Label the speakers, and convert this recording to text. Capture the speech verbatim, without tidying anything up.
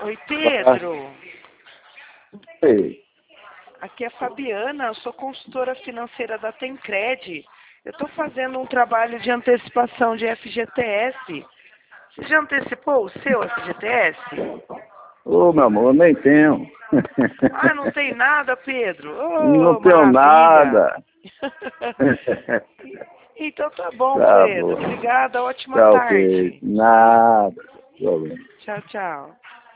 Speaker 1: Oi, Pedro.
Speaker 2: Ei.
Speaker 1: Aqui é a Fabiana, eu sou consultora financeira da Tencred. Eu estou fazendo um trabalho de antecipação de F G T S. Você já antecipou o seu F G T S?
Speaker 2: Ô, meu amor, nem tenho.
Speaker 1: Ah, não tem nada, Pedro? Oh,
Speaker 2: Não tenho
Speaker 1: maravilha.
Speaker 2: nada.
Speaker 1: Então tá bom,
Speaker 2: Tá
Speaker 1: Pedro.
Speaker 2: bom.
Speaker 1: Obrigada, ótima
Speaker 2: Tá ok.
Speaker 1: tarde.
Speaker 2: Nada. Tá bom.
Speaker 1: Tchau, tchau.